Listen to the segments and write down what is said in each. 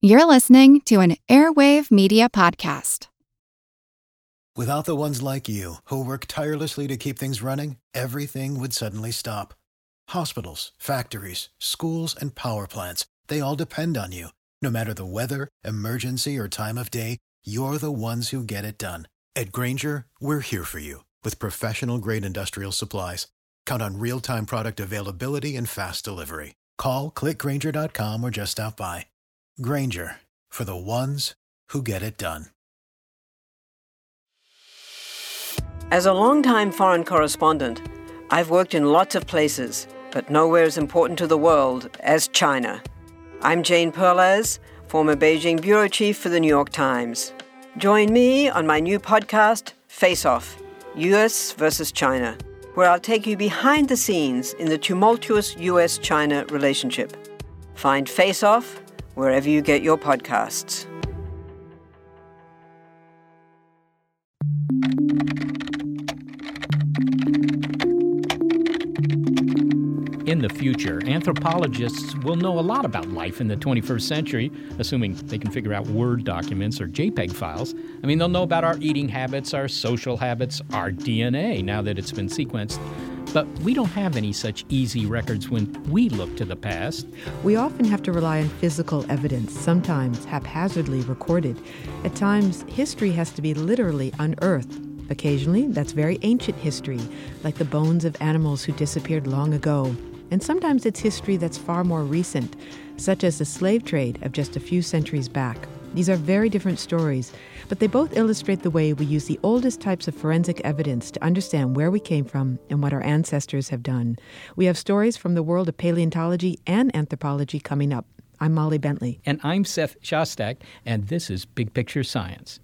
You're listening to an Airwave Media Podcast. Without the ones like you, who work tirelessly to keep things running, everything would suddenly stop. Hospitals, factories, schools, and power plants, they all depend on you. No matter the weather, emergency, or time of day, you're the ones who get it done. At Grainger, we're here for you with professional-grade industrial supplies. Count on real-time product availability and fast delivery. Call, click Grainger.com, or just stop by. Grainger, for the ones who get it done. As a longtime foreign correspondent, I've worked in lots of places, but nowhere as important to the world as China. I'm Jane Perlez, former Beijing bureau chief for the New York Times. Join me on my new podcast, Face Off, U.S. versus China, where I'll take you behind the scenes in the tumultuous U.S.-China relationship. Find Face Off wherever you get your podcasts. In the future, anthropologists will know a lot about life in the 21st century, assuming they can figure out Word documents or JPEG files. I mean, they'll know about our eating habits, our social habits, our DNA, now that it's been sequenced. But we don't have any such easy records when we look to the past. We often have to rely on physical evidence, sometimes haphazardly recorded. At times, history has to be literally unearthed. Occasionally, that's very ancient history, like the bones of animals who disappeared long ago. And sometimes it's history that's far more recent, such as the slave trade of just a few centuries back. These are very different stories, but they both illustrate the way we use the oldest types of forensic evidence to understand where we came from and what our ancestors have done. We have stories from the world of paleontology and anthropology coming up. I'm Molly Bentley. And I'm Seth Shostak, and this is Big Picture Science.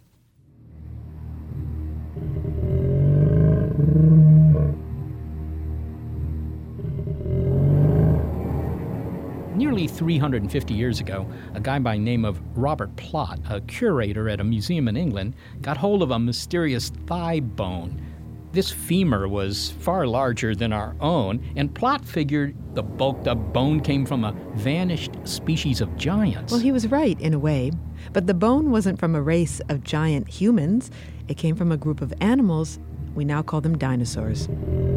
Nearly 350 years ago, a guy by the name of Robert Plot, a curator at a museum in England, got hold of a mysterious thigh bone. This femur was far larger than our own, and Plot figured the bulked-up bone came from a vanished species of giants. Well, he was right in a way, but the bone wasn't from a race of giant humans. It came from a group of animals. We now call them dinosaurs.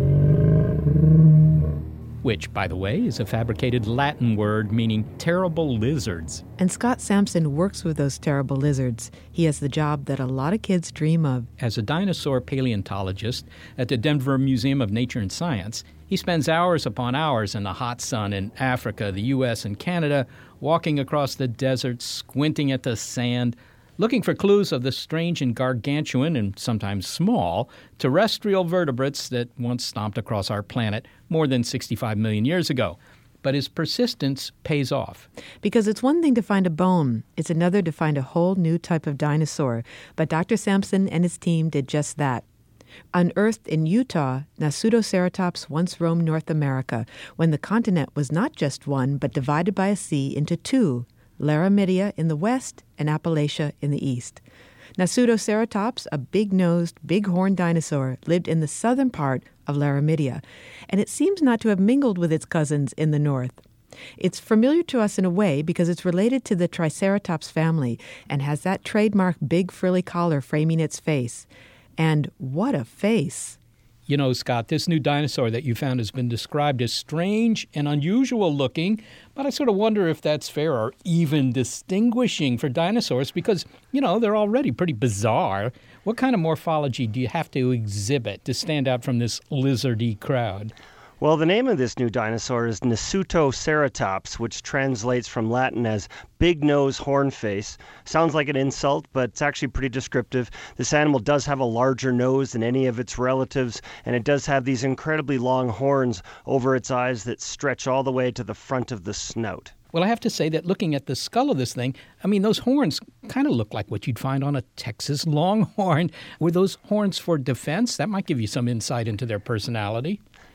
Which, by the way, is a fabricated Latin word meaning terrible lizards. And Scott Sampson works with those terrible lizards. He has the job that a lot of kids dream of. As a dinosaur paleontologist at the Denver Museum of Nature and Science, he spends hours upon hours in the hot sun in Africa, the U.S., and Canada, walking across the desert, squinting at the sand, looking for clues of the strange and gargantuan, and sometimes small, terrestrial vertebrates that once stomped across our planet more than 65 million years ago. But his persistence pays off. Because it's one thing to find a bone, it's another to find a whole new type of dinosaur. But Dr. Sampson and his team did just that. Unearthed in Utah, Nasutoceratops once roamed North America when the continent was not just one, but divided by a sea into two, Laramidia in the west and Appalachia in the east. Nasutoceratops, a big-nosed, big-horned dinosaur, lived in the southern part of Laramidia, and it seems not to have mingled with its cousins in the north. It's familiar to us in a way because it's related to the Triceratops family and has that trademark big frilly collar framing its face. And what a face! You know, Scott, this new dinosaur that you found has been described as strange and unusual looking, but I sort of wonder if that's fair or even distinguishing for dinosaurs because, you know, they're already pretty bizarre. What kind of morphology do you have to exhibit to stand out from this lizardy crowd? Well, the name of this new dinosaur is Nasutoceratops, which translates from Latin as big nose horn face. Sounds like an insult, but it's actually pretty descriptive. This animal does have a larger nose than any of its relatives, and it does have these incredibly long horns over its eyes that stretch all the way to the front of the snout. Well, I have to say that looking at the skull of this thing, I mean, those horns kind of look like what you'd find on a Texas longhorn. Were those horns for defense? That might give you some insight into their personality.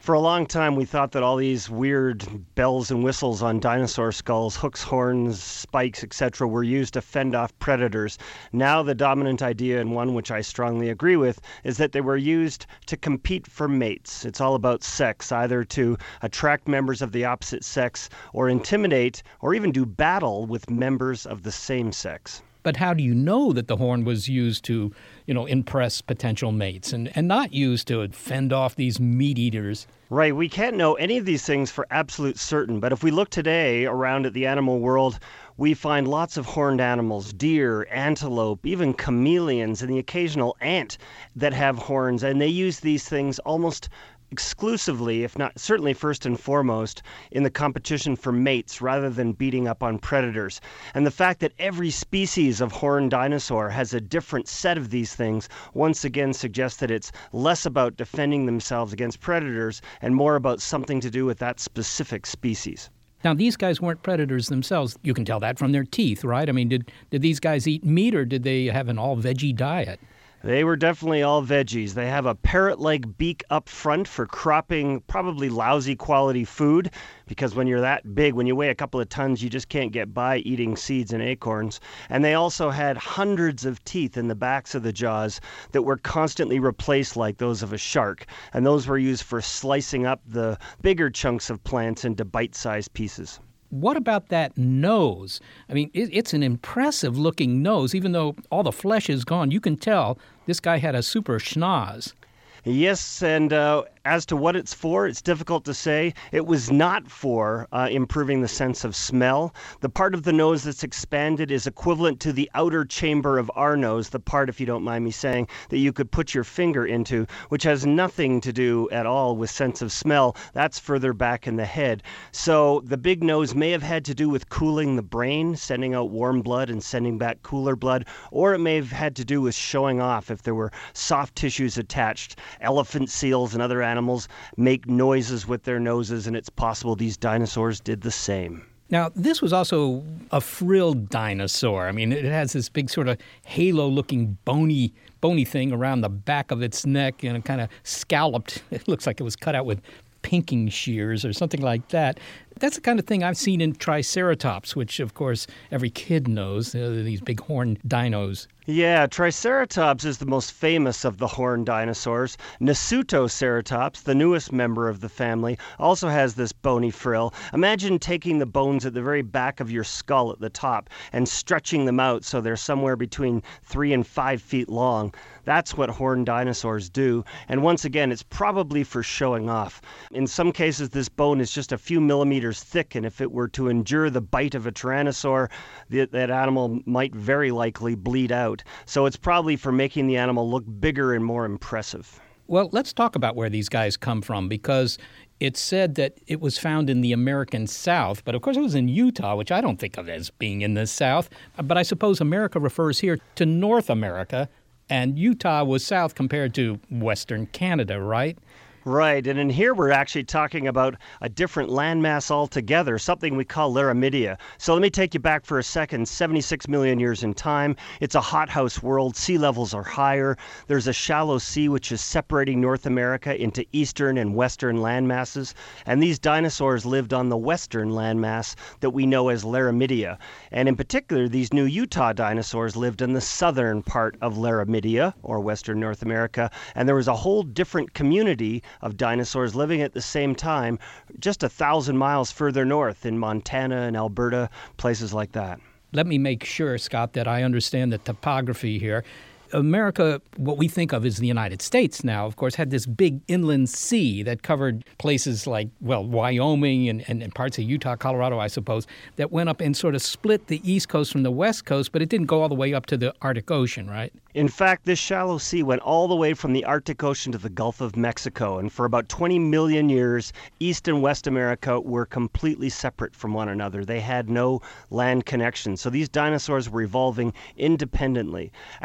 For a long time, we thought that all these weird bells and whistles on dinosaur skulls, hooks, horns, spikes, etc., were used to fend off predators. Now the dominant idea, and one which I strongly agree with, is that they were used to compete for mates. It's all about sex, either to attract members of the opposite sex or intimidate or even do battle with members of the same sex. But how do you know that the horn was used to, impress potential mates and not used to fend off these meat eaters? Right, we can't know any of these things for absolute certain, but if we look today around at the animal world, we find lots of horned animals, deer, antelope, even chameleons, and the occasional ant that have horns, and they use these things almost exclusively, if not certainly first and foremost, in the competition for mates rather than beating up on predators. And the fact that every species of horned dinosaur has a different set of these things once again suggests that it's less about defending themselves against predators and more about something to do with that specific species. Now, these guys weren't predators themselves. You can tell that from their teeth, right? I mean, did these guys eat meat, or did they have an all-veggie diet? They were definitely all veggies. They have a parrot-like beak up front for cropping probably lousy quality food, because when you're that big, when you weigh a couple of tons, you just can't get by eating seeds and acorns. And they also had hundreds of teeth in the backs of the jaws that were constantly replaced like those of a shark. And those were used for slicing up the bigger chunks of plants into bite-sized pieces. What about that nose? I mean, it's an impressive-looking nose. Even though all the flesh is gone, you can tell this guy had a super schnoz. Yes, and as to what it's for, it's difficult to say. It was not for improving the sense of smell. The part of the nose that's expanded is equivalent to the outer chamber of our nose, the part, if you don't mind me saying, that you could put your finger into, which has nothing to do at all with sense of smell. That's further back in the head. So the big nose may have had to do with cooling the brain, sending out warm blood and sending back cooler blood, or it may have had to do with showing off if there were soft tissues attached. Elephant seals and other animals make noises with their noses, and it's possible these dinosaurs did the same. Now, this was also a frilled dinosaur. I mean, it has this big sort of halo-looking bony thing around the back of its neck, and kind of scalloped. It looks like it was cut out with pinking shears or something like that. That's the kind of thing I've seen in Triceratops, which, of course, every kid knows, these big horned dinos. Yeah, Triceratops is the most famous of the horned dinosaurs. Nasutoceratops, the newest member of the family, also has this bony frill. Imagine taking the bones at the very back of your skull at the top and stretching them out so they're somewhere between 3 and 5 feet long. That's what horned dinosaurs do. And once again, it's probably for showing off. In some cases, this bone is just a few millimeters thick, and if it were to endure the bite of a tyrannosaur, that animal might very likely bleed out. So it's probably for making the animal look bigger and more impressive. Well, let's talk about where these guys come from, because it's said that it was found in the American South, but of course it was in Utah, which I don't think of as being in the South. But I suppose America refers here to North America, and Utah was south compared to Western Canada, right? Right, and in here we're actually talking about a different landmass altogether, something we call Laramidia. So let me take you back for a second, 76 million years in time. It's a hothouse world. Sea levels are higher. There's a shallow sea which is separating North America into eastern and western landmasses, and these dinosaurs lived on the western landmass that we know as Laramidia. And in particular, these new Utah dinosaurs lived in the southern part of Laramidia, or western North America, and there was a whole different community of dinosaurs living at the same time just 1,000 miles further north in Montana and Alberta, places like that. Let me make sure, Scott, that I understand the topography here. America, what we think of as the United States now, of course, had this big inland sea that covered places like, well, Wyoming and parts of Utah, Colorado, I suppose, that went up and sort of split the East Coast from the West Coast, but it didn't go all the way up to the Arctic Ocean, right? In fact, this shallow sea went all the way from the Arctic Ocean to the Gulf of Mexico, and for about 20 million years, East and West America were completely separate from one another. They had no land connection, so these dinosaurs were evolving independently. As to why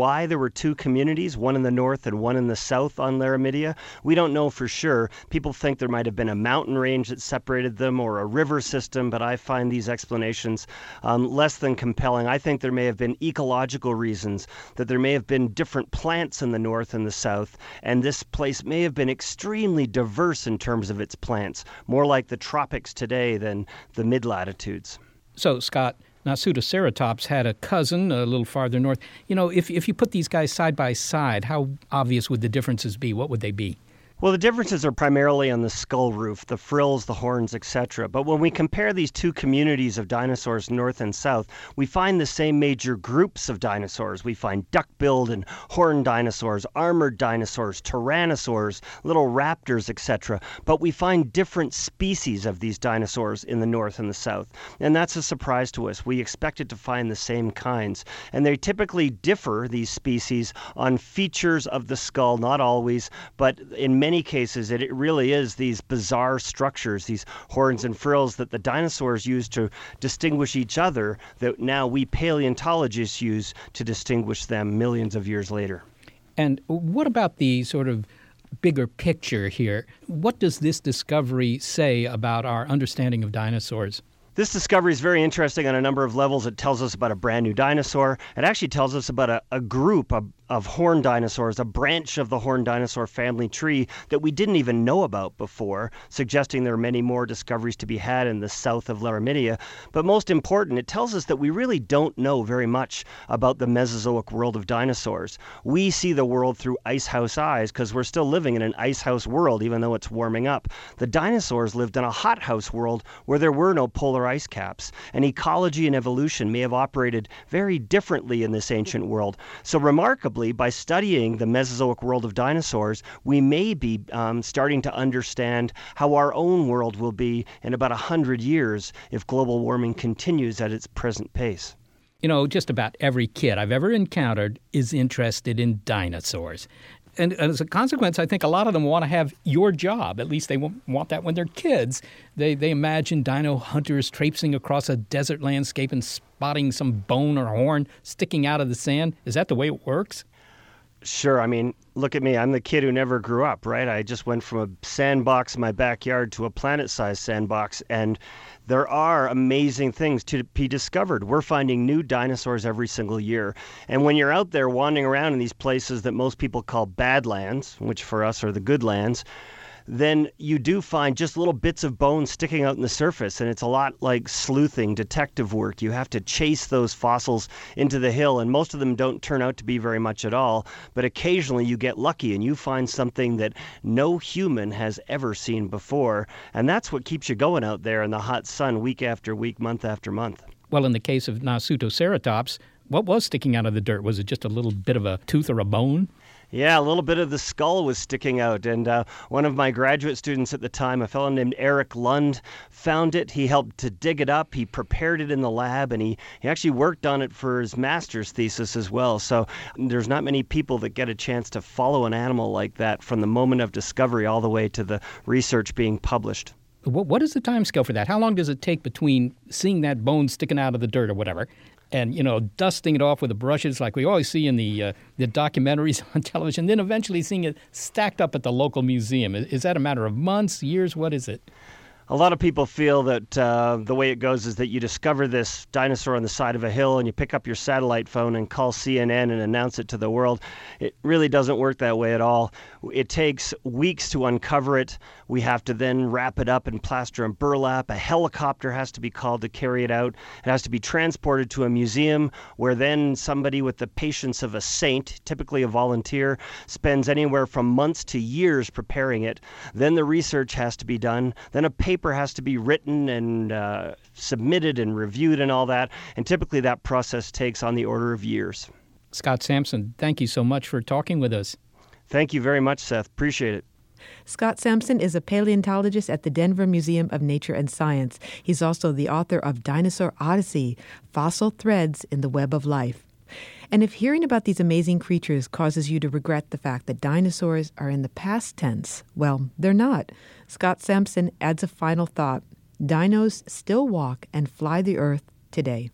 why there were two communities, one in the north and one in the south on Laramidia. We don't know for sure. People think there might have been a mountain range that separated them or a river system, but I find these explanations less than compelling. I think there may have been ecological reasons, that there may have been different plants in the north and the south, and this place may have been extremely diverse in terms of its plants, more like the tropics today than the mid-latitudes. So, Scott, Nasutoceratops had a cousin a little farther north. If you put these guys side by side, how obvious would the differences be? What would they be? Well, the differences are primarily on the skull roof, the frills, the horns, etc. But when we compare these two communities of dinosaurs, north and south, we find the same major groups of dinosaurs. We find duck-billed and horned dinosaurs, armored dinosaurs, tyrannosaurs, little raptors, etc. But we find different species of these dinosaurs in the north and the south. And that's a surprise to us. We expected to find the same kinds. And they typically differ, these species, on features of the skull, not always, but in many cases, it really is these bizarre structures, these horns and frills that the dinosaurs used to distinguish each other that now we paleontologists use to distinguish them millions of years later. And what about the sort of bigger picture here? What does this discovery say about our understanding of dinosaurs? This discovery is very interesting on a number of levels. It tells us about a brand new dinosaur. It actually tells us about a group of horned dinosaurs, a branch of the horned dinosaur family tree that we didn't even know about before, suggesting there are many more discoveries to be had in the south of Laramidia. But most important, it tells us that we really don't know very much about the Mesozoic world of dinosaurs. We see the world through icehouse eyes because we're still living in an icehouse world, even though it's warming up. The dinosaurs lived in a hothouse world where there were no polar ice caps, and ecology and evolution may have operated very differently in this ancient world. So remarkably, by studying the Mesozoic world of dinosaurs, we may be starting to understand how our own world will be in about 100 years if global warming continues at its present pace. Just about every kid I've ever encountered is interested in dinosaurs. And as a consequence, I think a lot of them want to have your job. At least they want that when they're kids. They imagine dino hunters traipsing across a desert landscape and spotting some bone or horn sticking out of the sand. Is that the way it works? Sure. I mean, look at me. I'm the kid who never grew up, right? I just went from a sandbox in my backyard to a planet-sized sandbox, and there are amazing things to be discovered. We're finding new dinosaurs every single year. And when you're out there wandering around in these places that most people call badlands, which for us are the good lands, then you do find just little bits of bone sticking out in the surface, and it's a lot like sleuthing, detective work. You have to chase those fossils into the hill, and most of them don't turn out to be very much at all, but occasionally you get lucky and you find something that no human has ever seen before, and that's what keeps you going out there in the hot sun week after week, month after month. Well, in the case of Nasutoceratops, what was sticking out of the dirt? Was it just a little bit of a tooth or a bone? Yeah, a little bit of the skull was sticking out, and one of my graduate students at the time, a fellow named Eric Lund, found it. He helped to dig it up. He prepared it in the lab, and he actually worked on it for his master's thesis as well. So there's not many people that get a chance to follow an animal like that from the moment of discovery all the way to the research being published. What is the time scale for that? How long does it take between seeing that bone sticking out of the dirt or whatever and, dusting it off with the brushes like we always see in the documentaries on television, then eventually seeing it stacked up at the local museum? Is that a matter of months, years? What is it? A lot of people feel that the way it goes is that you discover this dinosaur on the side of a hill and you pick up your satellite phone and call CNN and announce it to the world. It really doesn't work that way at all. It takes weeks to uncover it. We have to then wrap it up in plaster and burlap. A helicopter has to be called to carry it out. It has to be transported to a museum where then somebody with the patience of a saint, typically a volunteer, spends anywhere from months to years preparing it. Then the research has to be done. Then a paper has to be written and submitted and reviewed and all that. And typically that process takes on the order of years. Scott Sampson, thank you so much for talking with us. Thank you very much, Seth. Appreciate it. Scott Sampson is a paleontologist at the Denver Museum of Nature and Science. He's also the author of Dinosaur Odyssey, Fossil Threads in the Web of Life. And if hearing about these amazing creatures causes you to regret the fact that dinosaurs are in the past tense, well, they're not. Scott Sampson adds a final thought. Dinos still walk and fly the earth today.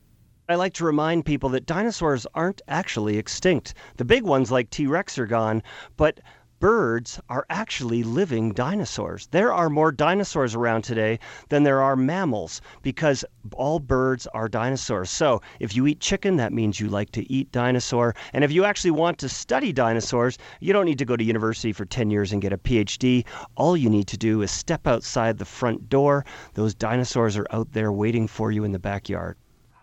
I like to remind people that dinosaurs aren't actually extinct. The big ones like T-Rex are gone, but birds are actually living dinosaurs. There are more dinosaurs around today than there are mammals because all birds are dinosaurs. So if you eat chicken, that means you like to eat dinosaur. And if you actually want to study dinosaurs, you don't need to go to university for 10 years and get a PhD. All you need to do is step outside the front door. Those dinosaurs are out there waiting for you in the backyard.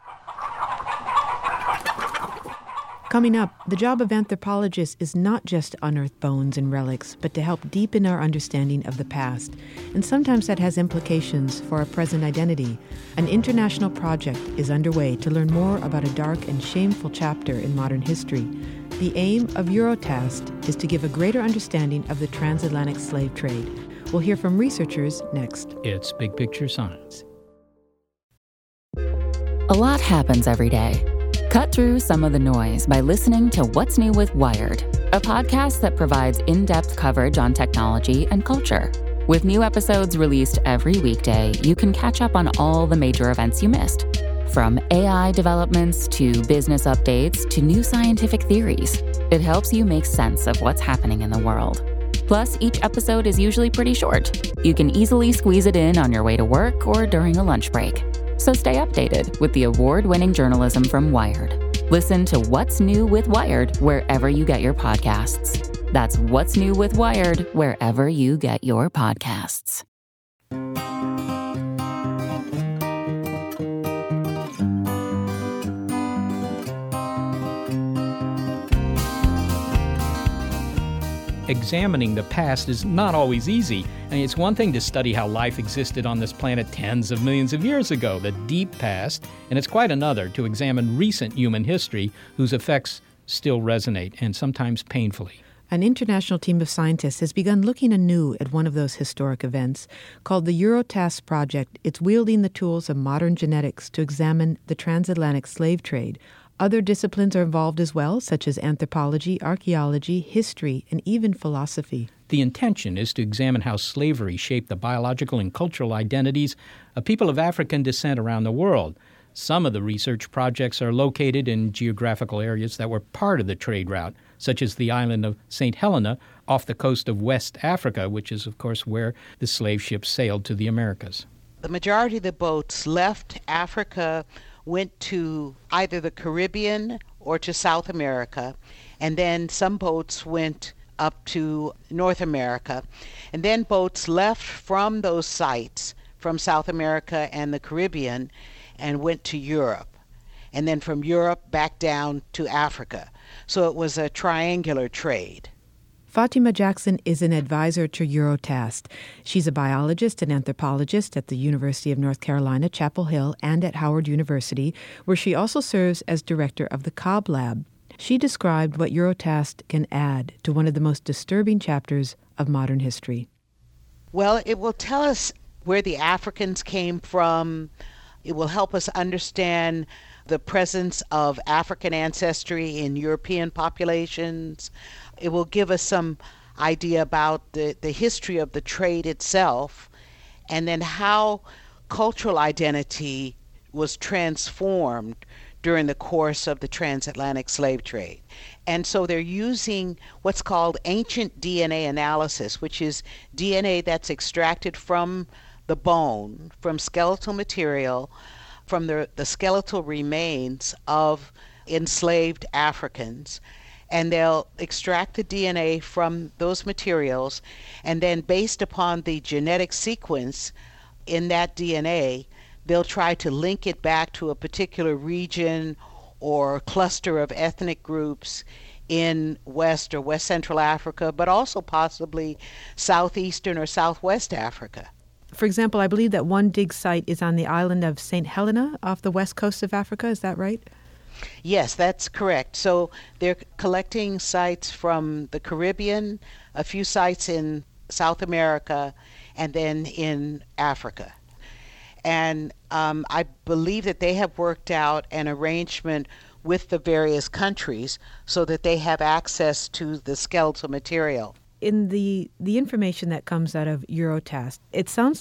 Coming up, the job of anthropologists is not just to unearth bones and relics, but to help deepen our understanding of the past. And sometimes that has implications for our present identity. An international project is underway to learn more about a dark and shameful chapter in modern history. The aim of Eurotast is to give a greater understanding of the transatlantic slave trade. We'll hear from researchers next. It's Big Picture Science. A lot happens every day. Cut through some of the noise by listening to What's New with Wired, a podcast that provides in-depth coverage on technology and culture. With new episodes released every weekday, you can catch up on all the major events you missed. From AI developments to business updates to new scientific theories, it helps you make sense of what's happening in the world. Plus, each episode is usually pretty short. You can easily squeeze it in on your way to work or during a lunch break. So stay updated with the award-winning journalism from Wired. Listen to What's New with Wired wherever you get your podcasts. That's What's New with Wired wherever you get your podcasts. Examining the past is not always easy. I mean, it's one thing to study how life existed on this planet tens of millions of years ago, the deep past, and it's quite another to examine recent human history whose effects still resonate, and sometimes painfully. An international team of scientists has begun looking anew at one of those historic events. Called the Eurotast Project, it's wielding the tools of modern genetics to examine the transatlantic slave trade. Other disciplines are involved as well, such as anthropology, archaeology, history, and even philosophy. The intention is to examine how slavery shaped the biological and cultural identities of people of African descent around the world. Some of the research projects are located in geographical areas that were part of the trade route, such as the island of St. Helena off the coast of West Africa, which is, of course, where the slave ships sailed to the Americas. The majority of the boats left Africa, went to either the Caribbean or to South America, and then some boats went up to North America. And then boats left from those sites, from South America and the Caribbean, and went to Europe. And then from Europe back down to Africa. So it was a triangular trade. Fatima Jackson is an advisor to Eurotast. She's a biologist and anthropologist at the University of North Carolina, Chapel Hill, and at Howard University, where she also serves as director of the Cobb Lab. She described what Eurotast can add to one of the most disturbing chapters of modern history. Well, it will tell us where the Africans came from. It will help us understand the presence of African ancestry in European populations. It will give us some idea about the history of the trade itself, and then how cultural identity was transformed during the course of the transatlantic slave trade. And so they're using what's called ancient DNA analysis, which is DNA that's extracted from the bone, from skeletal material, from the skeletal remains of enslaved Africans. And they'll extract the DNA from those materials, and then based upon the genetic sequence in that DNA, they'll try to link it back to a particular region or cluster of ethnic groups in West or West Central Africa, but also possibly Southeastern or Southwest Africa. For example, I believe that one dig site is on the island of St. Helena off the west coast of Africa. Is that right? Yes, that's correct. So they're collecting sites from the Caribbean, a few sites in South America, and then in Africa. And I believe that they have worked out an arrangement with the various countries so that they have access to the skeletal material. In the information that comes out of Eurotast, it sounds like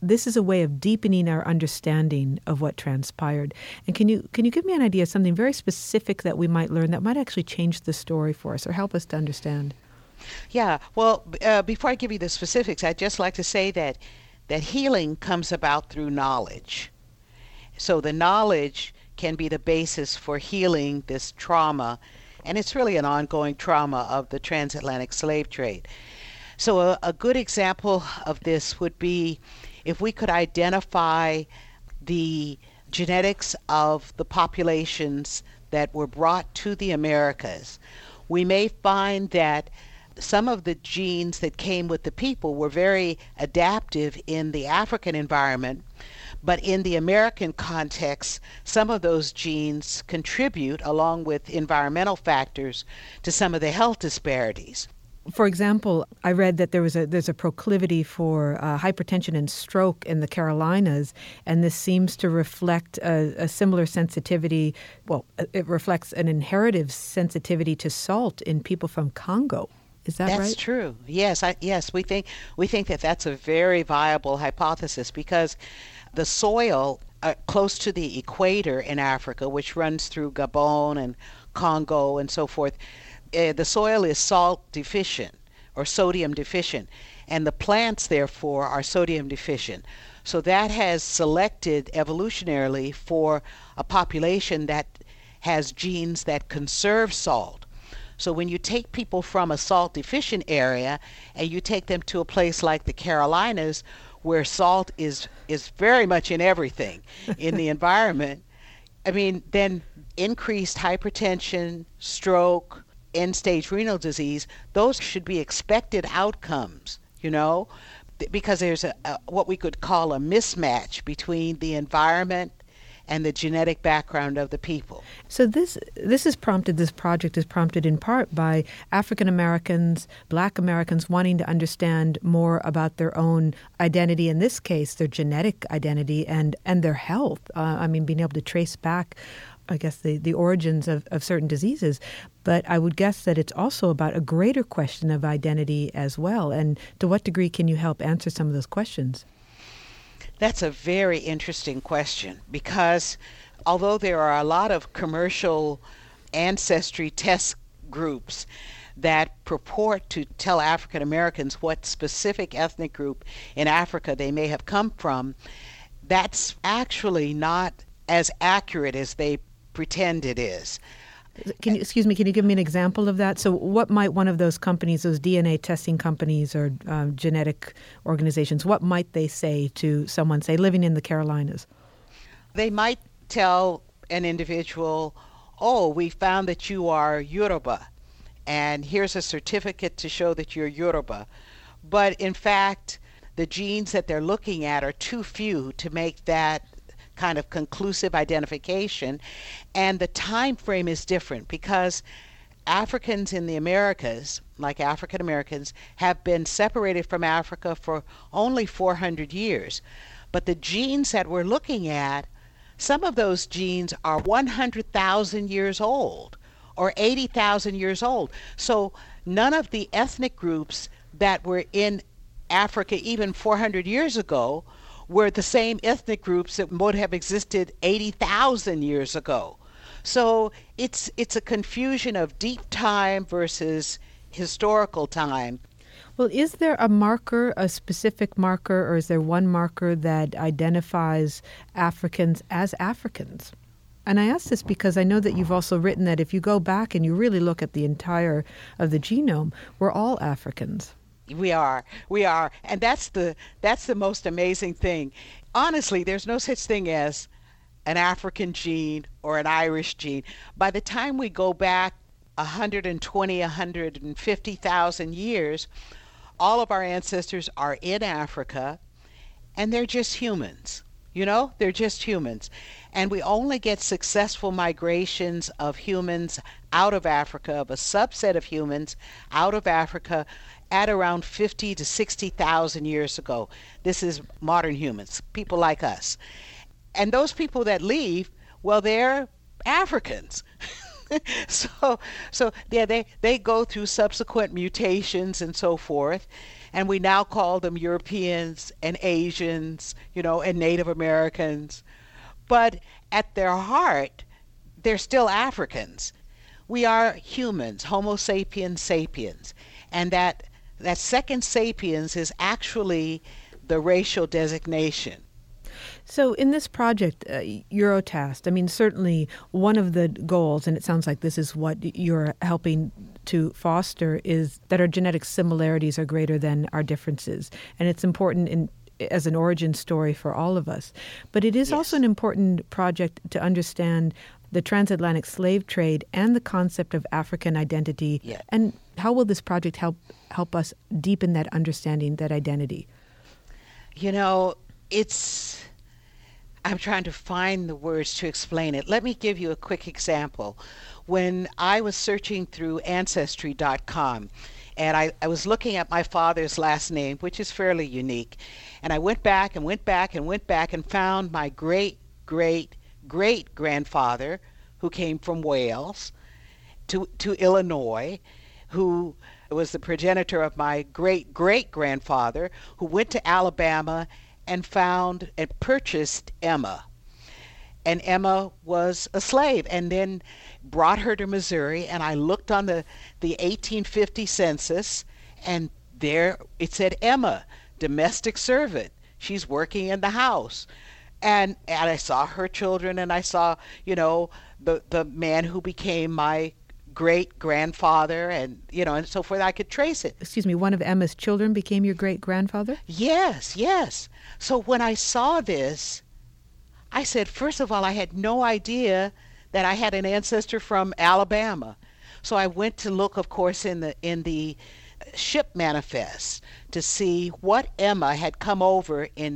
this is a way of deepening our understanding of what transpired. And can you give me an idea of something very specific that we might learn that might actually change the story for us or help us to understand? Yeah, well, before I give you the specifics, I'd just like to say that healing comes about through knowledge. So the knowledge can be the basis for healing this trauma, and it's really an ongoing trauma of the transatlantic slave trade. So a good example of this would be if we could identify the genetics of the populations that were brought to the Americas. We may find that some of the genes that came with the people were very adaptive in the African environment, but in the American context, some of those genes contribute, along with environmental factors, to some of the health disparities. For example, I read that there's a proclivity for hypertension and stroke in the Carolinas, and this seems to reflect a similar sensitivity. Well, it reflects an inherited sensitivity to salt in people from Congo. Is that right? That's true. Yes, we think that that's a very viable hypothesis because the soil close to the equator in Africa, which runs through Gabon and Congo and so forth, the soil is salt deficient or sodium deficient, and the plants, therefore, are sodium deficient. So that has selected evolutionarily for a population that has genes that conserve salt. So when you take people from a salt deficient area and you take them to a place like the Carolinas, where salt is very much in everything in the environment, then increased hypertension, stroke, end-stage renal disease, those should be expected outcomes, because there's what we could call a mismatch between the environment and the genetic background of the people. So this project is prompted in part by African Americans, Black Americans wanting to understand more about their own identity, in this case, their genetic identity and their health. Being able to trace back, I guess, the origins of certain diseases. But I would guess that it's also about a greater question of identity as well. And to what degree can you help answer some of those questions? That's a very interesting question because although there are a lot of commercial ancestry test groups that purport to tell African Americans what specific ethnic group in Africa they may have come from, that's actually not as accurate as they pretend it is. Can you give me an example of that? So what might one of those companies, those DNA testing companies or genetic organizations, what might they say to someone, say, living in the Carolinas? They might tell an individual, oh, we found that you are Yoruba, and here's a certificate to show that you're Yoruba. But in fact, the genes that they're looking at are too few to make that kind of conclusive identification, and the time frame is different because Africans in the Americas, like African Americans, have been separated from Africa for only 400 years. But the genes that we're looking at, some of those genes are 100,000 years old or 80,000 years old. So none of the ethnic groups that were in Africa even 400 years ago were the same ethnic groups that would have existed 80,000 years ago. So it's a confusion of deep time versus historical time. Well, is there a marker, a specific marker, or is there one marker that identifies Africans as Africans? And I ask this because I know that you've also written that if you go back and you really look at the entire of the genome, we're all Africans. We are. And that's the most amazing thing. Honestly, there's no such thing as an African gene or an Irish gene. By the time we go back 150,000 years, all of our ancestors are in Africa, and they're just humans. They're just humans. And we only get successful migrations of humans out of Africa, of a subset of humans out of Africa, at around 50 to 60,000 years ago. This is modern humans, people like us. And those people that leave, well, they're Africans. So yeah, they go through subsequent mutations and so forth, and we now call them Europeans and Asians, and Native Americans. But at their heart, they're still Africans. We are humans, Homo sapiens sapiens, and that second sapiens is actually the racial designation. So in this project, Eurotast, certainly one of the goals, and it sounds like this is what you're helping to foster, is that our genetic similarities are greater than our differences. And it's important as an origin story for all of us. But it is also an important project to understand the transatlantic slave trade and the concept of African identity. Yeah. And how will this project help us deepen that understanding, that identity? I'm trying to find the words to explain it. Let me give you a quick example. When I was searching through Ancestry.com, and I was looking at my father's last name, which is fairly unique, and I went back and found my great-great-great-grandfather, who came from Wales, to Illinois, who was the progenitor of my great-great-grandfather, who went to Alabama and found and purchased Emma. And Emma was a slave, and then brought her to Missouri, and I looked on the 1850 census, and there it said Emma, domestic servant. She's working in the house. And I saw her children, and I saw, the man who became my great-grandfather, and so forth. I could trace it. Excuse me, one of Emma's children became your great-grandfather? Yes. So when I saw this, I said, first of all, I had no idea that I had an ancestor from Alabama. So I went to look, of course, in the ship manifest to see what Emma had come over in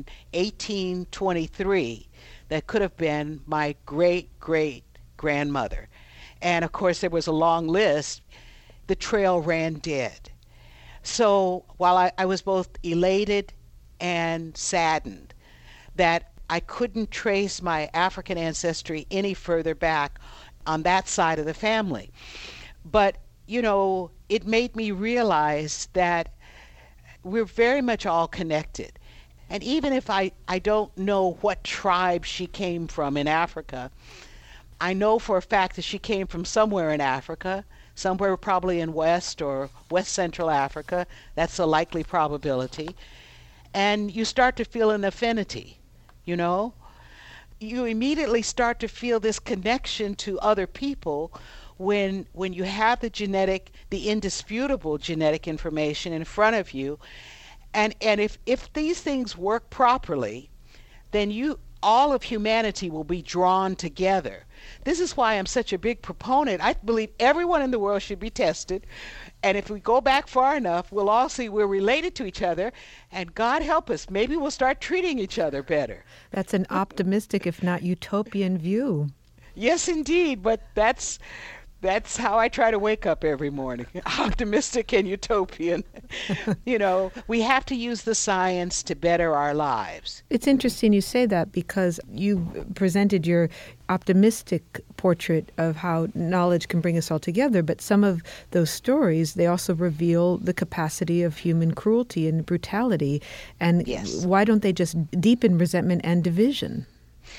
1823 that could have been my great-great-grandmother. And of course, there was a long list. The trail ran dead. So while I was both elated and saddened that I couldn't trace my African ancestry any further back on that side of the family. But, it made me realize that we're very much all connected. And even if I don't know what tribe she came from in Africa, I know for a fact that she came from somewhere in Africa, somewhere probably in West or West Central Africa. That's a likely probability. And you start to feel an affinity, You immediately start to feel this connection to other people when you have the indisputable genetic information in front of you. And if these things work properly, then all of humanity will be drawn together. This is why I'm such a big proponent. I believe everyone in the world should be tested. And if we go back far enough, we'll all see we're related to each other. And God help us, maybe we'll start treating each other better. That's an optimistic, if not utopian view. Yes, indeed. But that's how I try to wake up every morning, optimistic and utopian. We have to use the science to better our lives. It's interesting you say that, because you presented your optimistic portrait of how knowledge can bring us all together, but some of those stories, they also reveal the capacity of human cruelty and brutality. And yes. Why don't they just deepen resentment and division?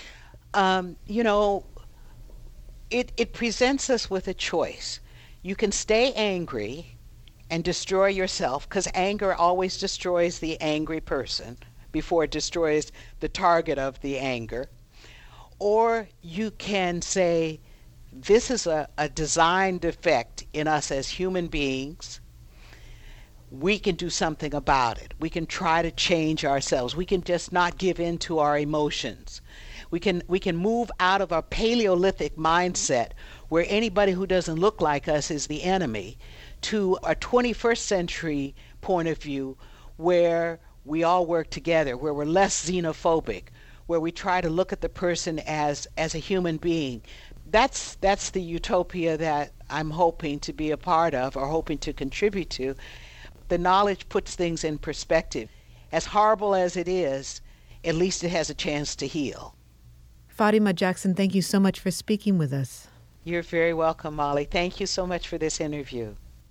It presents us with a choice. You can stay angry and destroy yourself, because anger always destroys the angry person before it destroys the target of the anger. Or you can say, this is a design defect in us as human beings. We can do something about it. We can try to change ourselves. We can just not give in to our emotions. We can move out of our Paleolithic mindset, where anybody who doesn't look like us is the enemy, to a 21st century point of view, where we all work together, where we're less xenophobic, where we try to look at the person as a human being. That's the utopia that I'm hoping to be a part of, or hoping to contribute to. The knowledge puts things in perspective. As horrible as it is, at least it has a chance to heal. Fatima Jackson, thank you so much for speaking with us. You're very welcome, Molly. Thank you so much for this interview.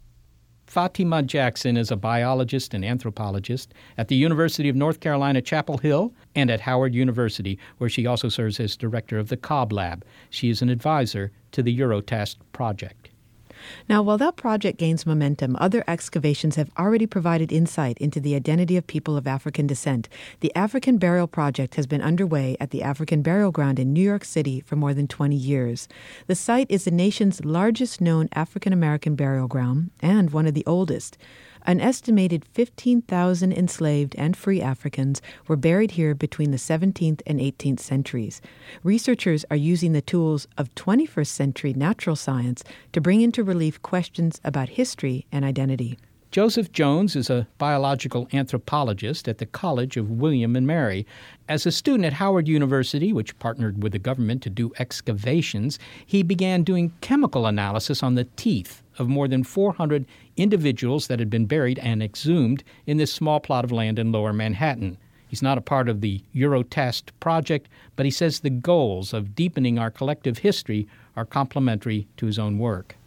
Fatima Jackson is a biologist and anthropologist at the University of North Carolina, Chapel Hill, and at Howard University, where she also serves as director of the Cobb Lab. She is an advisor to the Eurotast project. Now, while that project gains momentum, other excavations have already provided insight into the identity of people of African descent. The African Burial Project has been underway at the African Burial Ground in New York City for more than 20 years. The site is the nation's largest known African American burial ground and one of the oldest. An estimated 15,000 enslaved and free Africans were buried here between the 17th and 18th centuries. Researchers are using the tools of 21st century natural science to bring into relief questions about history and identity. Joseph Jones is a biological anthropologist at the College of William and Mary. As a student at Howard University, which partnered with the government to do excavations, he began doing chemical analysis on the teeth of more than 400 individuals that had been buried and exhumed in this small plot of land in Lower Manhattan. He's not a part of the Eurotast project, but he says the goals of deepening our collective history are complementary to his own work.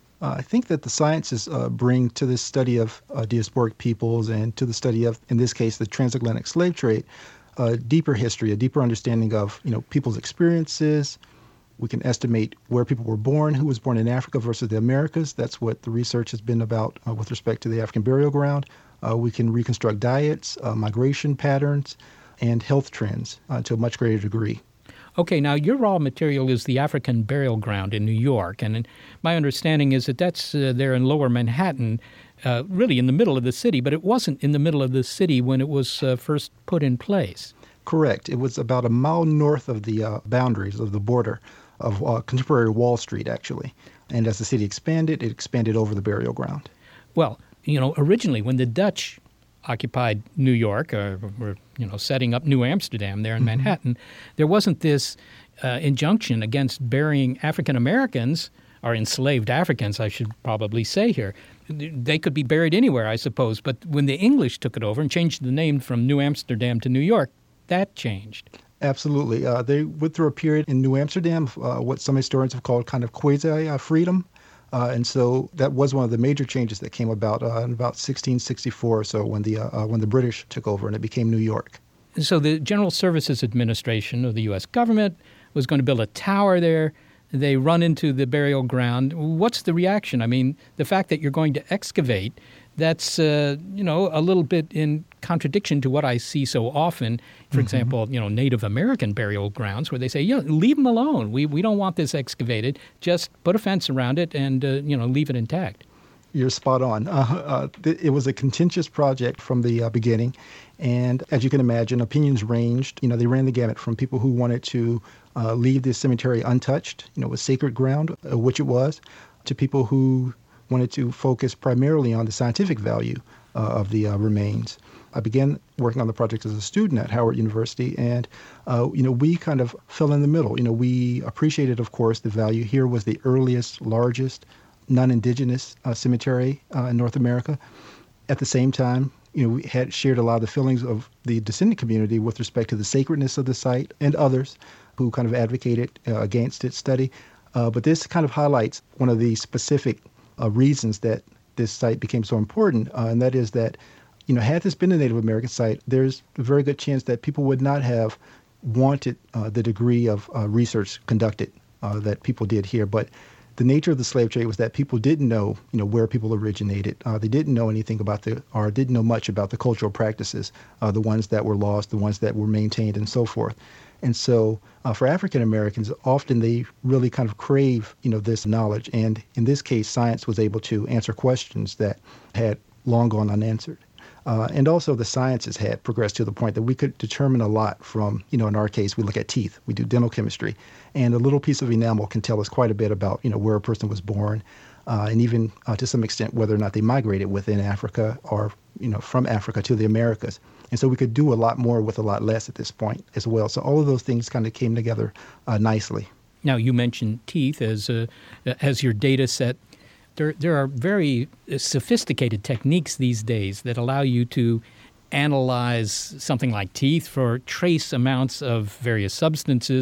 I think that the sciences bring to this study of diasporic peoples and to the study of, in this case, the transatlantic slave trade, a deeper history, a deeper understanding of, people's experiences. We can estimate where people were born, who was born in Africa versus the Americas. That's what the research has been about with respect to the African burial ground. We can reconstruct diets, migration patterns, and health trends to a much greater degree. Okay, now your raw material is the African Burial Ground in New York, and my understanding is that that's there in Lower Manhattan, really in the middle of the city, but it wasn't in the middle of the city when it was first put in place. Correct. It was about a mile north of the boundaries of the border of contemporary Wall Street, actually. And as the city expanded, it expanded over the burial ground. Well, originally when the Dutch occupied New York, or were setting up New Amsterdam there in Manhattan, there wasn't this injunction against burying African Americans, or enslaved Africans, I should probably say here. They could be buried anywhere, I suppose. But when the English took it over and changed the name from New Amsterdam to New York, that changed. Absolutely. They went through a period in New Amsterdam, what some historians have called kind of quasi-freedom. And so that was one of the major changes that came about in about 1664 or so when the British took over and it became New York. So the General Services Administration of the U.S. government was going to build a tower there. They run into the burial ground. What's the reaction? I mean, the fact that you're going to excavate, that's, a little bit in contradiction to what I see so often. For example, Native American burial grounds where they say, leave them alone. We don't want this excavated. Just put a fence around it and, leave it intact. You're spot on. It was a contentious project from the beginning. And as you can imagine, opinions ranged. They ran the gamut from people who wanted to leave the cemetery untouched, with sacred ground, which it was, to people who wanted to focus primarily on the scientific value of the remains. I began working on the project as a student at Howard University, and we kind of fell in the middle. We appreciated, of course, the value. Here was the earliest, largest non-indigenous cemetery in North America. At the same time, we had shared a lot of the feelings of the descendant community with respect to the sacredness of the site and others who kind of advocated against its study. But this kind of highlights one of the specific reasons that this site became so important, and that is that, had this been a Native American site, there's a very good chance that people would not have wanted the degree of research conducted that people did here. But the nature of the slave trade was that people didn't know, where people originated. They didn't know anything about didn't know much about the cultural practices, the ones that were lost, the ones that were maintained, and so forth. And so for African Americans, often they really kind of crave, this knowledge. And in this case, science was able to answer questions that had long gone unanswered. And also the sciences had progressed to the point that we could determine a lot from, in our case, we look at teeth, we do dental chemistry, and a little piece of enamel can tell us quite a bit about, where a person was born, and even to some extent whether or not they migrated within Africa or, from Africa to the Americas. And so we could do a lot more with a lot less at this point as well. So all of those things kind of came together nicely. Now, you mentioned teeth as your data set. There are very sophisticated techniques these days that allow you to analyze something like teeth for trace amounts of various substances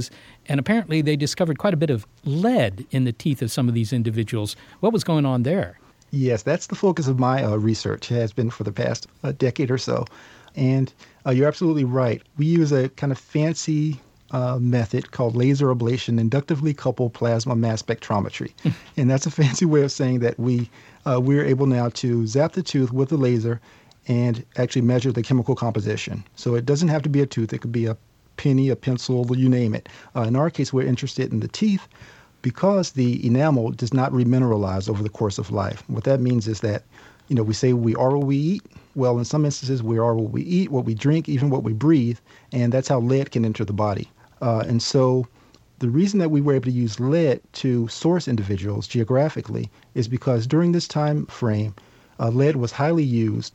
And apparently they discovered quite a bit of lead in the teeth of some of these individuals. What was going on there? Yes, that's the focus of my research, has been for the past decade or so. And you're absolutely right. We use a kind of fancy method called laser ablation inductively coupled plasma mass spectrometry. And that's a fancy way of saying that we're able now to zap the tooth with the laser and actually measure the chemical composition. So it doesn't have to be a tooth. It could be a penny, a pencil, you name it. In our case, we're interested in the teeth because the enamel does not remineralize over the course of life. What that means is that, we say we are what we eat. Well, in some instances, we are what we eat, what we drink, even what we breathe, and that's how lead can enter the body. And so the reason that we were able to use lead to source individuals geographically is because during this time frame, lead was highly used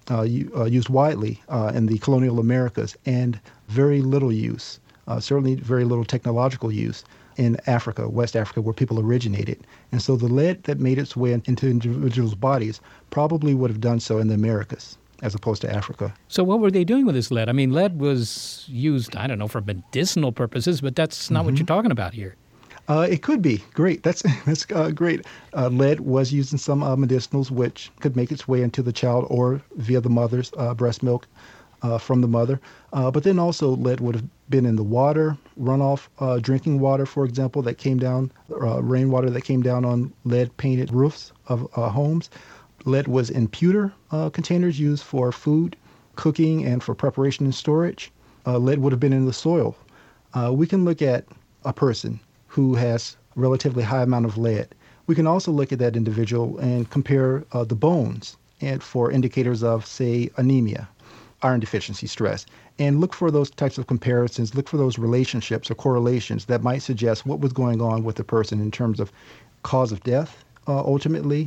widely in the colonial Americas, and very little use, certainly very little technological use in Africa, West Africa, where people originated. And so the lead that made its way into individuals' bodies probably would have done so in the Americas as opposed to Africa. So what were they doing with this lead? I mean, lead was used, I don't know, for medicinal purposes, but that's not what you're talking about here. It could be. Great. That's great. Lead was used in some medicinals, which could make its way into the child or via the mother's breast milk from the mother. But then also lead would have been in the water, runoff drinking water, for example, that came down, rainwater that came down on lead-painted roofs of homes. Lead was in pewter containers used for food, cooking, and for preparation and storage. Lead would have been in the soil. We can look at a person who has relatively high amount of lead. We can also look at that individual and compare the bones and for indicators of, say, anemia, iron deficiency, stress, and look for those types of comparisons, look for those relationships or correlations that might suggest what was going on with the person in terms of cause of death, ultimately.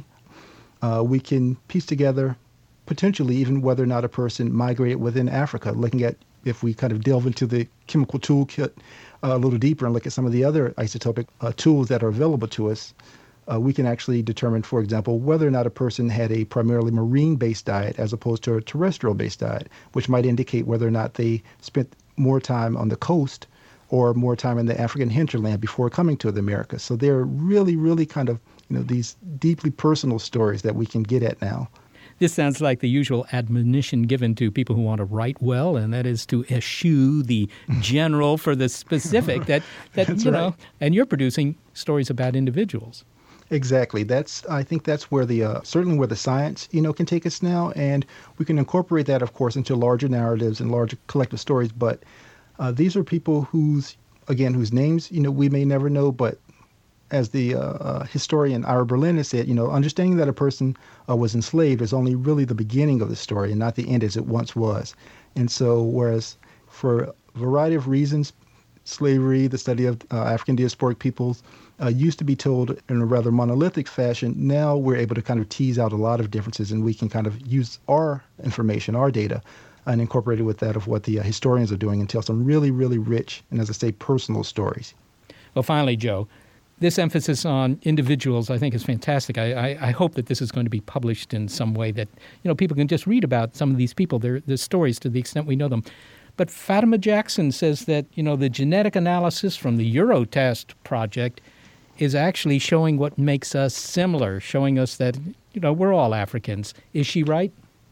We can piece together potentially even whether or not a person migrated within Africa, looking at if we kind of delve into the chemical toolkit a little deeper and look at some of the other isotopic tools that are available to us, we can actually determine, for example, whether or not a person had a primarily marine-based diet as opposed to a terrestrial-based diet, which might indicate whether or not they spent more time on the coast or more time in the African hinterland before coming to the Americas. So they're really, really kind of, these deeply personal stories that we can get at now. This sounds like the usual admonition given to people who want to write well, and that is to eschew the general for the specific. that right. And you're producing stories about individuals. Exactly. I think that's where certainly where the science, can take us now, and we can incorporate that, of course, into larger narratives and larger collective stories. But these are people whose names, we may never know, but as the historian Ira Berlin has said, understanding that a person was enslaved is only really the beginning of the story and not the end as it once was. And so, whereas for a variety of reasons, slavery, the study of African diasporic peoples, used to be told in a rather monolithic fashion, now we're able to kind of tease out a lot of differences, and we can kind of use our information, our data, and incorporate it with that of what the historians are doing and tell some really, really rich and, as I say, personal stories. Well, finally, Joe, this emphasis on individuals, I think, is fantastic. I hope that this is going to be published in some way that, people can just read about some of these people, their stories to the extent we know them. But Fatima Jackson says that, the genetic analysis from the Eurotest project is actually showing what makes us similar, showing us that, we're all Africans. Is she right?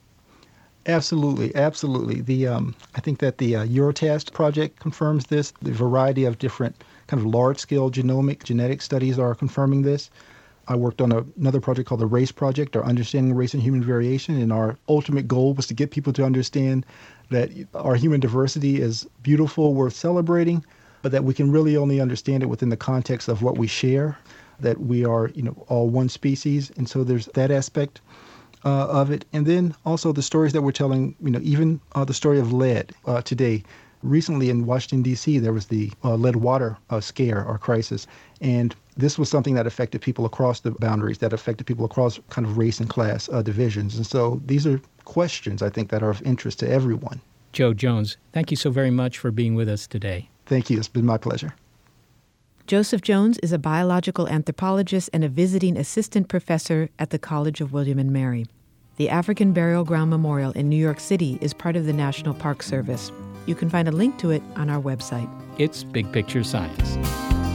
Absolutely, absolutely. I think that the Eurotest project confirms this. The variety of different kind of large-scale genetic studies are confirming this. I worked on another project called the RACE Project, or Understanding Race and Human Variation, and our ultimate goal was to get people to understand that our human diversity is beautiful, worth celebrating, but that we can really only understand it within the context of what we share, that we are, all one species. And so there's that aspect of it. And then also the stories that we're telling, even the story of lead today. Recently in Washington, D.C., there was the lead water scare or crisis. And this was something that affected people across the boundaries, that affected people across kind of race and class divisions. And so these are questions, I think, that are of interest to everyone. Joe Jones, thank you so very much for being with us today. Thank you. It's been my pleasure. Joseph Jones is a biological anthropologist and a visiting assistant professor at the College of William & Mary. The African Burial Ground Memorial in New York City is part of the National Park Service. You can find a link to it on our website. It's Big Picture Science.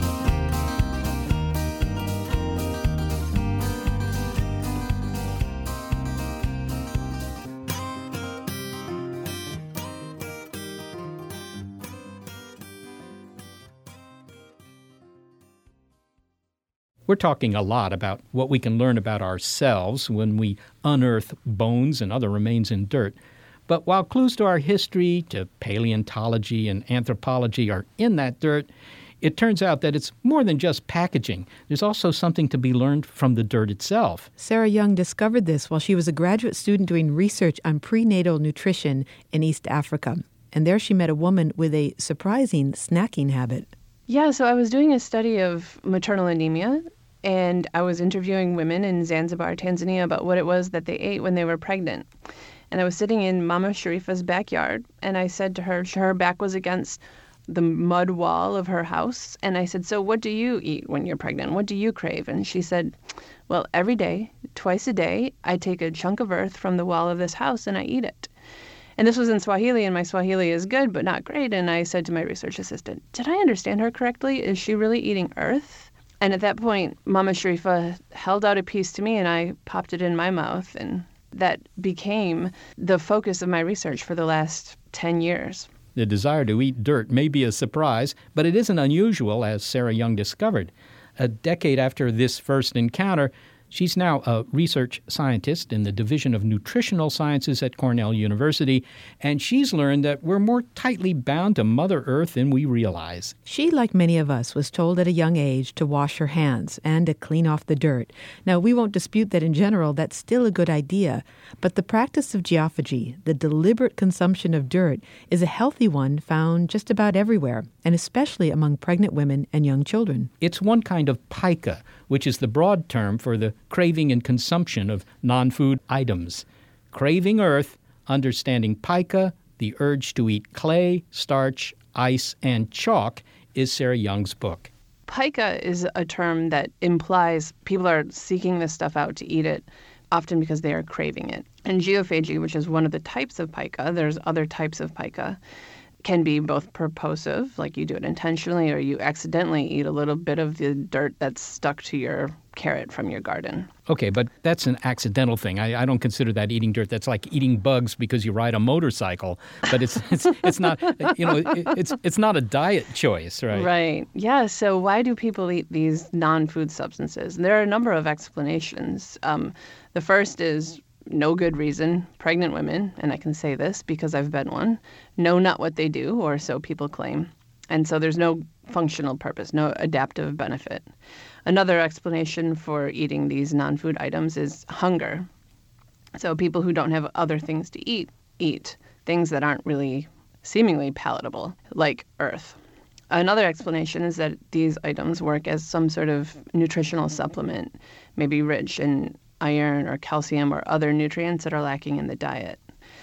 We're talking a lot about what we can learn about ourselves when we unearth bones and other remains in dirt. But while clues to our history, to paleontology and anthropology are in that dirt, it turns out that it's more than just packaging. There's also something to be learned from the dirt itself. Sarah Young discovered this while she was a graduate student doing research on prenatal nutrition in East Africa. And there she met a woman with a surprising snacking habit. Yeah, so I was doing a study of maternal anemia, and I was interviewing women in Zanzibar, Tanzania, about what it was that they ate when they were pregnant. And I was sitting in Mama Sharifa's backyard, and I said to her back was against the mud wall of her house, and I said, so what do you eat when you're pregnant? What do you crave? And she said, well, every day, twice a day, I take a chunk of earth from the wall of this house and I eat it. And this was in Swahili, and my Swahili is good, but not great. And I said to my research assistant, did I understand her correctly? Is she really eating earth? And at that point, Mama Sharifa held out a piece to me, and I popped it in my mouth, and that became the focus of my research for the last 10 years. The desire to eat dirt may be a surprise, but it isn't unusual, as Sarah Young discovered. A decade after this first encounter, she's now a research scientist in the Division of Nutritional Sciences at Cornell University, and she's learned that we're more tightly bound to Mother Earth than we realize. She, like many of us, was told at a young age to wash her hands and to clean off the dirt. Now, we won't dispute that in general that's still a good idea, but the practice of geophagy, the deliberate consumption of dirt, is a healthy one found just about everywhere, and especially among pregnant women and young children. It's one kind of pica, which is the broad term for the craving and consumption of non-food items. Craving earth, understanding pica, the urge to eat clay, starch, ice, and chalk is Sarah Young's book. Pica is a term that implies people are seeking this stuff out to eat it, often because they are craving it. And geophagy, which is one of the types of pica, there's other types of pica, can be both purposive, like you do it intentionally, or you accidentally eat a little bit of the dirt that's stuck to your carrot from your garden. Okay, but that's an accidental thing. I don't consider that eating dirt. That's like eating bugs because you ride a motorcycle. But it's not, it's not a diet choice, right? Right. Yeah. So why do people eat these non-food substances? And there are a number of explanations. The first is no good reason. Pregnant women, and I can say this because I've been one, know not what they do, or so people claim. And so there's no functional purpose, no adaptive benefit. Another explanation for eating these non-food items is hunger. So people who don't have other things to eat things that aren't really seemingly palatable, like earth. Another explanation is that these items work as some sort of nutritional supplement, maybe rich in iron or calcium or other nutrients that are lacking in the diet.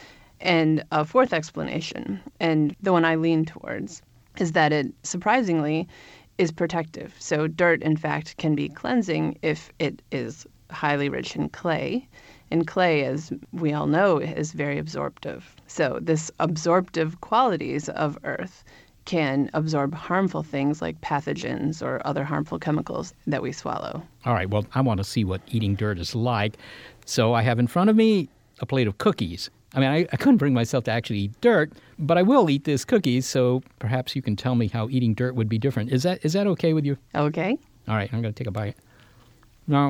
And a fourth explanation, and the one I lean towards, is that it surprisingly is protective. So dirt, in fact, can be cleansing if it is highly rich in clay. And clay, as we all know, is very absorptive. So this absorptive qualities of earth can absorb harmful things like pathogens or other harmful chemicals that we swallow. All right, well, I want to see what eating dirt is like. So I have in front of me a plate of cookies. I mean, I couldn't bring myself to actually eat dirt, but I will eat these cookies, so perhaps you can tell me how eating dirt would be different. Is that okay with you? Okay. All right, I'm going to take a bite. Now,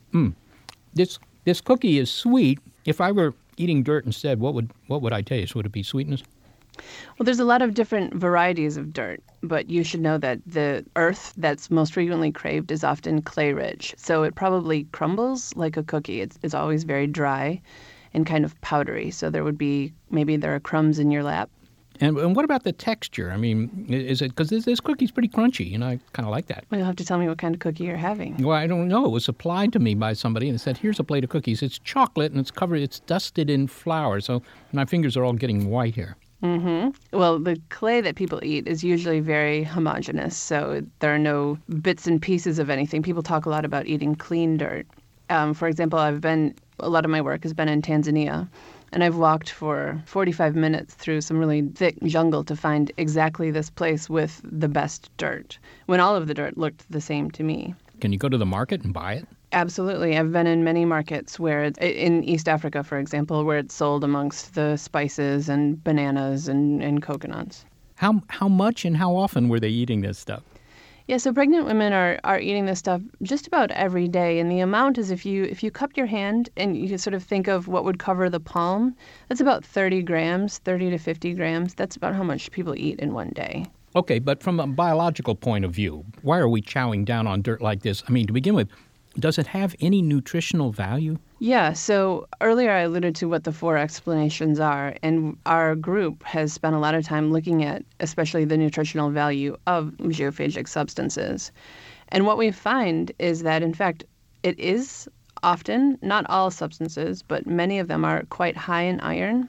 this cookie is sweet. If I were eating dirt instead, what would I taste? Would it be sweetness? Well, there's a lot of different varieties of dirt, but you should know that the earth that's most frequently craved is often clay-rich. So it probably crumbles like a cookie. It's always very dry and kind of powdery. So there are crumbs in your lap. And what about the texture? I mean, is it because this cookie's pretty crunchy, and I kind of like that. Well, you'll have to tell me what kind of cookie you're having. Well, I don't know. It was supplied to me by somebody, and they said, "Here's a plate of cookies. It's chocolate, and it's dusted in flour." So my fingers are all getting white here. Mm-hmm. Well, the clay that people eat is usually very homogeneous, so there are no bits and pieces of anything. People talk a lot about eating clean dirt. For example, a lot of my work has been in Tanzania, and I've walked for 45 minutes through some really thick jungle to find exactly this place with the best dirt, when all of the dirt looked the same to me. Can you go to the market and buy it? Absolutely. I've been in many markets in East Africa, for example, where it's sold amongst the spices and bananas and coconuts. How much and how often were they eating this stuff? Yeah, so pregnant women are eating this stuff just about every day, and the amount is if you cup your hand and you sort of think of what would cover the palm, that's about 30 grams, 30 to 50 grams. That's about how much people eat in one day. Okay, but from a biological point of view, why are we chowing down on dirt like this? I mean, to begin with, does it have any nutritional value? Yeah, so earlier I alluded to what the 4 explanations are, and our group has spent a lot of time looking at especially the nutritional value of geophagic substances. And what we find is that, in fact, it is often, not all substances, but many of them are quite high in iron.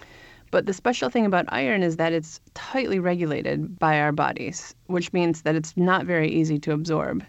But the special thing about iron is that it's tightly regulated by our bodies, which means that it's not very easy to absorb.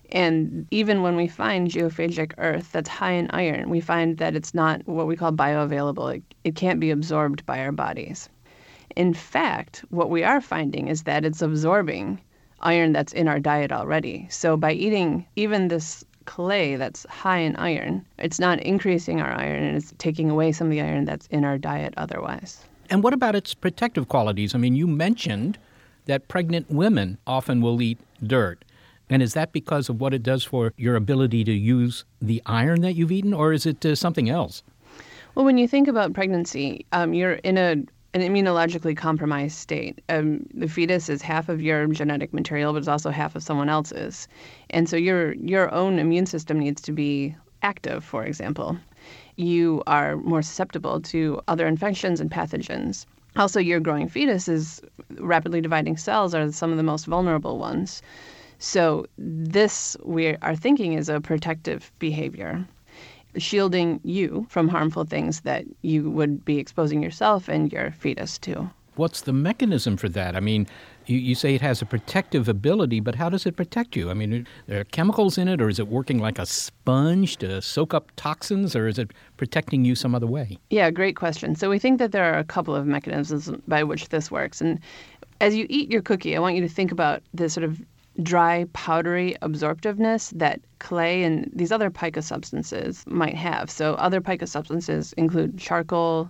And even when we find geophagic earth that's high in iron, we find that it's not what we call bioavailable. It can't be absorbed by our bodies. In fact, what we are finding is that it's absorbing iron that's in our diet already. So by eating even this clay that's high in iron, it's not increasing our iron, and it's taking away some of the iron that's in our diet otherwise. And what about its protective qualities? I mean, you mentioned that pregnant women often will eat dirt. And is that because of what it does for your ability to use the iron that you've eaten, or is it something else? Well, when you think about pregnancy, you're in an immunologically compromised state. The fetus is half of your genetic material, but it's also half of someone else's. And so your own immune system needs to be active, for example. You are more susceptible to other infections and pathogens. Also, your growing fetus is rapidly dividing cells are some of the most vulnerable ones. So this, we are thinking, is a protective behavior, shielding you from harmful things that you would be exposing yourself and your fetus to. What's the mechanism for that? I mean, you say it has a protective ability, but how does it protect you? I mean, are there chemicals in it, or is it working like a sponge to soak up toxins, or is it protecting you some other way? Yeah, great question. So we think that there are a couple of mechanisms by which this works. And as you eat your cookie, I want you to think about this sort of dry, powdery absorptiveness that clay and these other pica substances might have. So other pica substances include charcoal,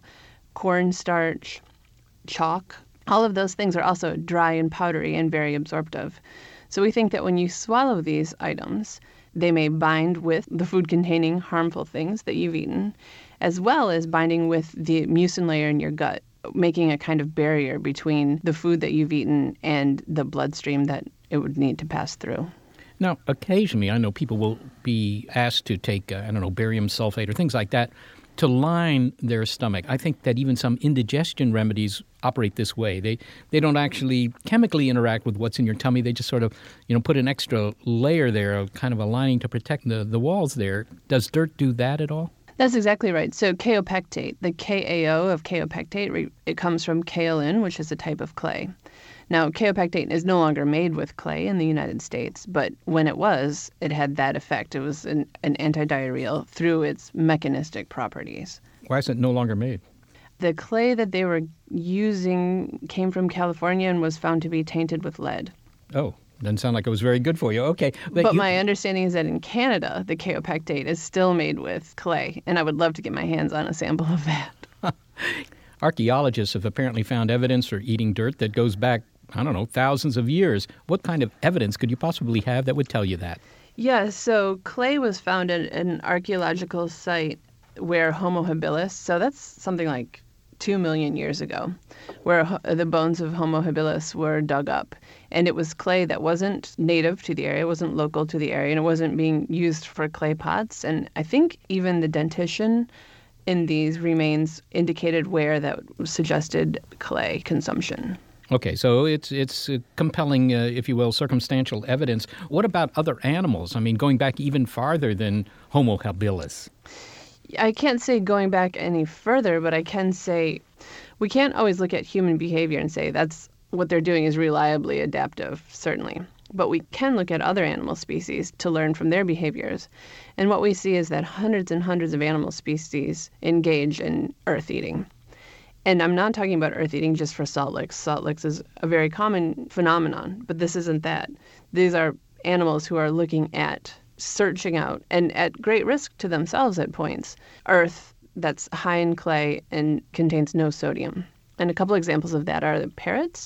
cornstarch, chalk. All of those things are also dry and powdery and very absorptive. So we think that when you swallow these items, they may bind with the food containing harmful things that you've eaten, as well as binding with the mucin layer in your gut, making a kind of barrier between the food that you've eaten and the bloodstream that it would need to pass through. Now, occasionally, I know people will be asked to take, barium sulfate or things like that to line their stomach. I think that even some indigestion remedies operate this way. They don't actually chemically interact with what's in your tummy. They just sort of, put an extra layer there, of kind of a lining to protect the walls there. Does dirt do that at all? That's exactly right. So kaopectate, the KAO of kaopectate, it comes from kaolin, which is a type of clay. Now, kaopectate is no longer made with clay in the United States, but when it was, it had that effect. It was an antidiarrheal through its mechanistic properties. Why is it no longer made? The clay that they were using came from California and was found to be tainted with lead. Oh, doesn't sound like it was very good for you. Okay. But my understanding is that in Canada, the kaopectate is still made with clay, and I would love to get my hands on a sample of that. Archaeologists have apparently found evidence for eating dirt that goes back, thousands of years. What kind of evidence could you possibly have that would tell you that? Yeah, so clay was found at an archaeological site where Homo habilis, so that's something like 2 million years ago, where the bones of Homo habilis were dug up. And it was clay that wasn't native to the area, wasn't local to the area, and it wasn't being used for clay pots. And I think even the dentition in these remains indicated where that suggested clay consumption. Okay, so it's compelling, if you will, circumstantial evidence. What about other animals? I mean, going back even farther than Homo habilis. I can't say going back any further, but I can say we can't always look at human behavior and say that's what they're doing is reliably adaptive, certainly. But we can look at other animal species to learn from their behaviors. And what we see is that hundreds and hundreds of animal species engage in earth eating. And I'm not talking about earth eating just for salt licks. Salt licks is a very common phenomenon, but this isn't that. These are animals who are looking at searching out, and at great risk to themselves at points, earth that's high in clay and contains no sodium. And a couple examples of that are the parrots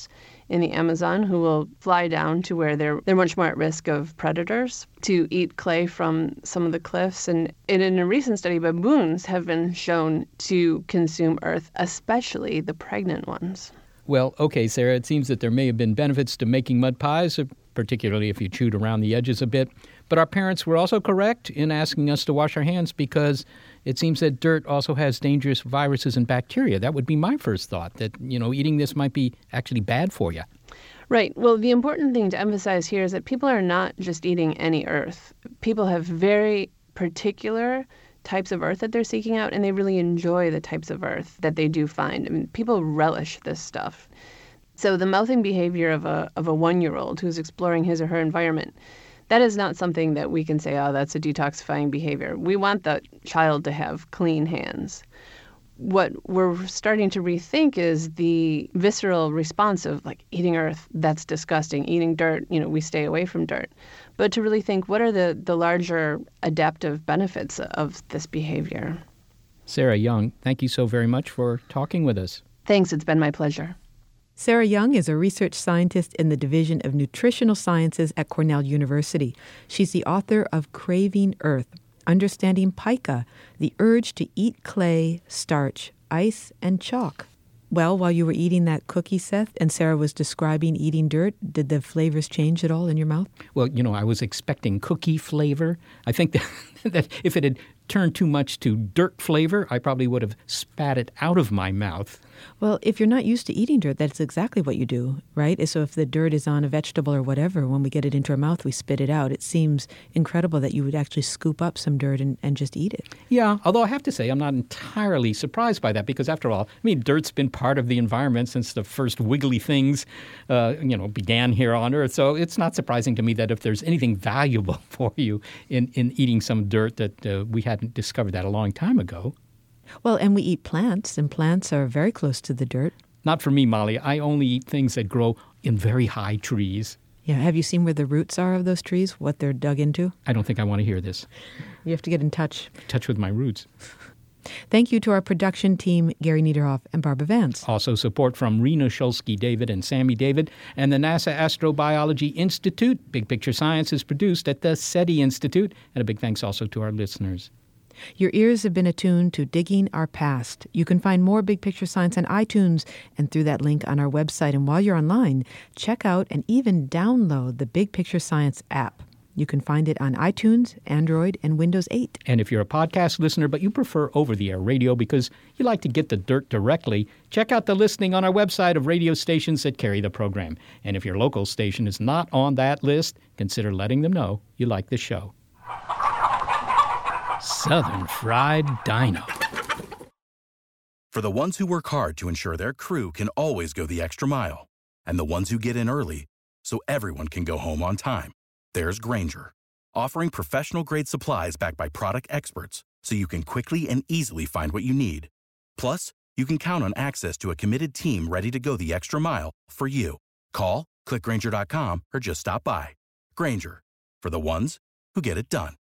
in the Amazon who will fly down to where they're much more at risk of predators to eat clay from some of the cliffs. And in a recent study, baboons have been shown to consume earth, especially the pregnant ones. Well, okay, Sarah, it seems that there may have been benefits to making mud pies, particularly if you chewed around the edges a bit. But our parents were also correct in asking us to wash our hands because it seems that dirt also has dangerous viruses and bacteria. That would be my first thought, that, eating this might be actually bad for you. Right. Well, the important thing to emphasize here is that people are not just eating any earth. People have very particular types of earth that they're seeking out, and they really enjoy the types of earth that they do find. I mean, people relish this stuff. So the mouthing behavior of a 1-year-old who's exploring his or her environment, that is not something that we can say, oh, that's a detoxifying behavior. We want the child to have clean hands. What we're starting to rethink is the visceral response of like eating earth, that's disgusting. Eating dirt, we stay away from dirt. But to really think, what are the larger adaptive benefits of this behavior? Sarah Young, thank you so very much for talking with us. Thanks, it's been my pleasure. Sarah Young is a research scientist in the Division of Nutritional Sciences at Cornell University. She's the author of Craving Earth, Understanding Pica, the Urge to Eat Clay, Starch, Ice, and Chalk. Well, while you were eating that cookie, Seth, and Sarah was describing eating dirt, did the flavors change at all in your mouth? Well, I was expecting cookie flavor. I think that if it had turned too much to dirt flavor, I probably would have spat it out of my mouth. Well, if you're not used to eating dirt, that's exactly what you do, right? So if the dirt is on a vegetable or whatever, when we get it into our mouth, we spit it out. It seems incredible that you would actually scoop up some dirt and just eat it. Yeah, although I have to say I'm not entirely surprised by that because after all, dirt's been part of the environment since the first wiggly things, began here on Earth. So it's not surprising to me that if there's anything valuable for you in eating some dirt that we hadn't discovered that a long time ago. Well, and we eat plants, and plants are very close to the dirt. Not for me, Molly. I only eat things that grow in very high trees. Yeah, have you seen where the roots are of those trees, what they're dug into? I don't think I want to hear this. You have to get in touch. Touch with my roots. Thank you to our production team, Gary Niederhoff and Barbara Vance. Also support from Rena Shulsky-David and Sammy David and the NASA Astrobiology Institute. Big Picture Science is produced at the SETI Institute. And a big thanks also to our listeners. Your ears have been attuned to Digging Our Past. You can find more Big Picture Science on iTunes and through that link on our website. And while you're online, check out and even download the Big Picture Science app. You can find it on iTunes, Android, and Windows 8. And if you're a podcast listener but you prefer over-the-air radio because you like to get the dirt directly, check out the listing on our website of radio stations that carry the program. And if your local station is not on that list, consider letting them know you like the show. Southern Fried Dino. For the ones who work hard to ensure their crew can always go the extra mile, and the ones who get in early so everyone can go home on time, there's Grainger, offering professional-grade supplies backed by product experts so you can quickly and easily find what you need. Plus, you can count on access to a committed team ready to go the extra mile for you. Call, click Grainger.com, or just stop by. Grainger, for the ones who get it done.